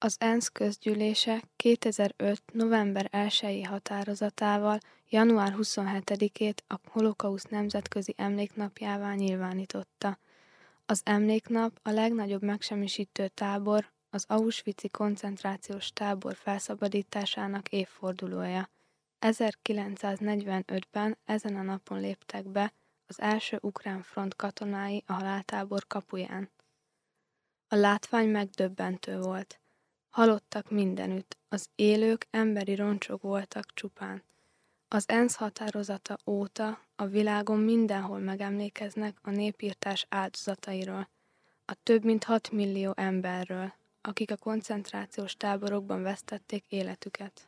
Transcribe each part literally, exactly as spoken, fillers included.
Az ENSZ közgyűlése kétezer-öt. november elsejei határozatával január huszonhetedikét a holokauszt nemzetközi emléknapjává nyilvánította. Az emléknap a legnagyobb megsemmisítő tábor, az auschwitzi koncentrációs tábor felszabadításának évfordulója. ezerkilencszáznegyvenötben ezen a napon léptek be az első ukrán front katonái a haláltábor kapuján. A látvány megdöbbentő volt. Halottak mindenütt, az élők emberi roncsok voltak csupán. Az ENSZ határozata óta a világon mindenhol megemlékeznek a népirtás áldozatairól, a több mint hat millió emberről, akik a koncentrációs táborokban vesztették életüket.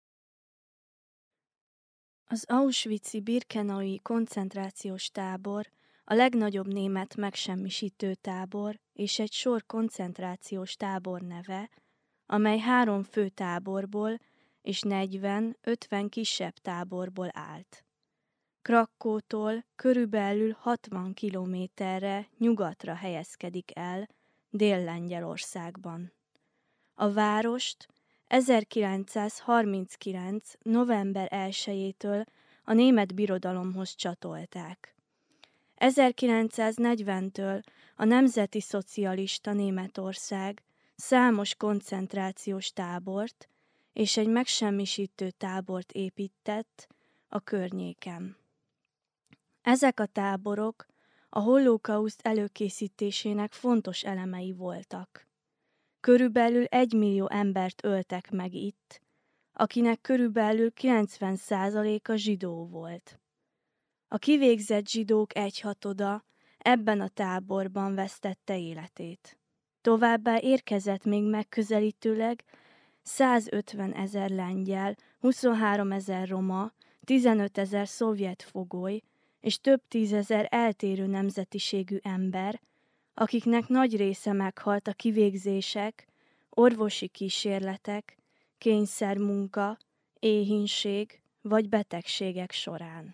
Az auschwitzi birkenaui koncentrációs tábor a legnagyobb német megsemmisítő tábor és egy sor koncentrációs tábor neve, amely három fő táborból és negyven-ötven kisebb táborból állt. Krakkótól körülbelül hatvan kilométerre nyugatra helyezkedik el Dél-Lengyelországban. A várost ezerkilencszázharminckilenc. november elsejétől a német birodalomhoz csatolták. ezerkilencszáznegyventől a Nemzeti Szocialista Németország számos koncentrációs tábort és egy megsemmisítő tábort épített a környéken. Ezek a táborok a holokauszt előkészítésének fontos elemei voltak. Körülbelül egy millió embert öltek meg itt, akinek körülbelül kilencven százaléka zsidó volt. A kivégzett zsidók egyhatoda ebben a táborban vesztette életét. Továbbá érkezett még megközelítőleg százötven ezer lengyel, huszonhárom ezer roma, tizenöt ezer szovjet fogoly és több tízezer eltérő nemzetiségű ember, akiknek nagy része meghalt a kivégzések, orvosi kísérletek, kényszermunka, éhínség vagy betegségek során.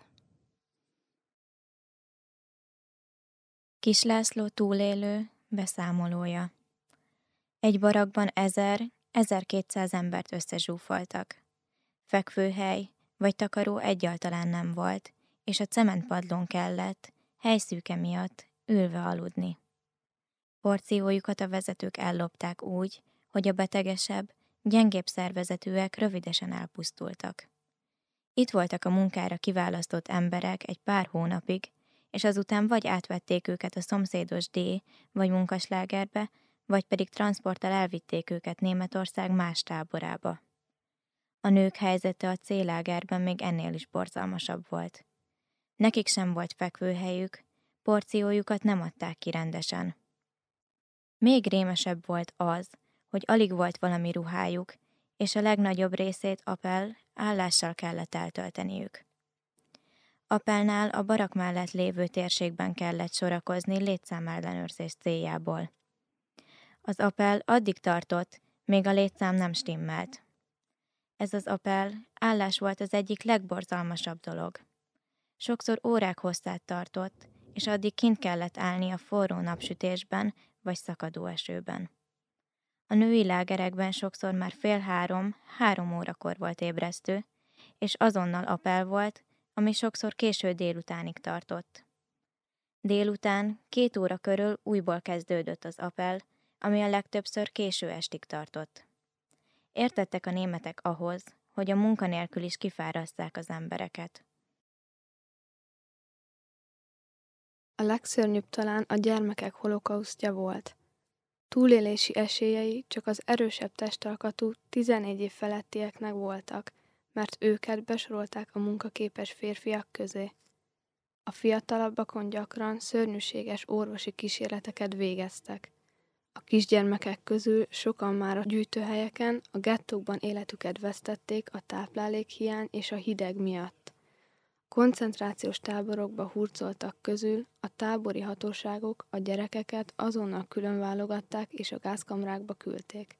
Kis László túlélő beszámolója. Egy barakban ezer-ezerkétszáz embert összezsúfoltak. Fekvőhely vagy takaró egyáltalán nem volt, és a cementpadlón kellett, helyszűke miatt, ülve aludni. Porciójukat a vezetők ellopták úgy, hogy a betegesebb, gyengébb szervezetűek rövidesen elpusztultak. Itt voltak a munkára kiválasztott emberek egy pár hónapig, és azután vagy átvették őket a szomszédos D vagy munkaslágerbe, vagy pedig transzporttal elvitték őket Németország más táborába. A nők helyzete a C-lágerben még ennél is borzalmasabb volt. Nekik sem volt fekvőhelyük, porciójukat nem adták ki rendesen. Még rémesebb volt az, hogy alig volt valami ruhájuk, és a legnagyobb részét Apel állással kellett eltölteniük. Apelnál a barak mellett lévő térségben kellett sorakozni létszámellenőrzés céljából. Az Apel addig tartott, még a létszám nem stimmelt. Ez az Apel állás volt az egyik legborzalmasabb dolog. Sokszor órák hosszát tartott, és addig kint kellett állni a forró napsütésben vagy szakadó esőben. A női lágerekben sokszor már fél három, három órakor volt ébresztő, és azonnal Apel volt, ami sokszor késő délutánig tartott. Délután, két óra körül újból kezdődött az Apel, ami a legtöbbször késő estig tartott. Értettek a németek ahhoz, hogy a munkanélkül is kifárasszák az embereket. A legszörnyűbb talán a gyermekek holokausztja volt. Túlélési esélyei csak az erősebb testalkatú tizenégy év felettieknek voltak, mert őket besorolták a munkaképes férfiak közé. A fiatalabbakon gyakran szörnyűséges orvosi kísérleteket végeztek. A kisgyermekek közül sokan már a gyűjtőhelyeken, a gettókban életüket vesztették a táplálékhiány és a hideg miatt. Koncentrációs táborokba hurcoltak közül a tábori hatóságok a gyerekeket azonnal különválogatták és a gázkamrákba küldték.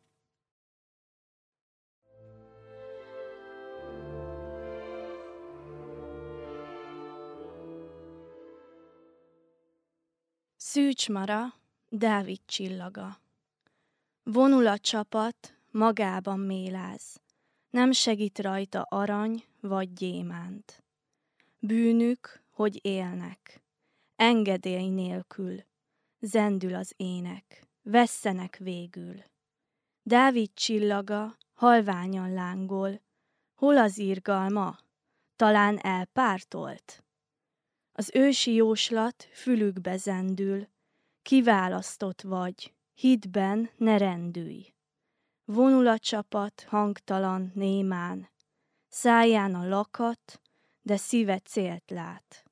Szűcs Mara, Dávid csillaga. Vonul a csapat, magában méláz, nem segít rajta arany vagy gyémánt. Bűnük, hogy élnek, engedély nélkül, zendül az ének, vesszenek végül. Dávid csillaga halványan lángol, hol az irgalma? Talán elpártolt? Az ősi jóslat fülükbe zendül, kiválasztott vagy, hitben ne rendülj. Vonul a csapat hangtalan némán, száján a lakat, de szíve célt lát.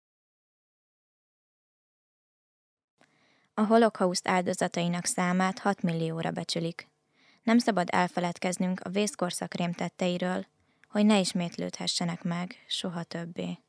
A holokauszt áldozatainak számát hat millióra becsülik. Nem szabad elfeledkeznünk a vészkorszak rémtetteiről, hogy ne ismétlődhessenek meg soha többé.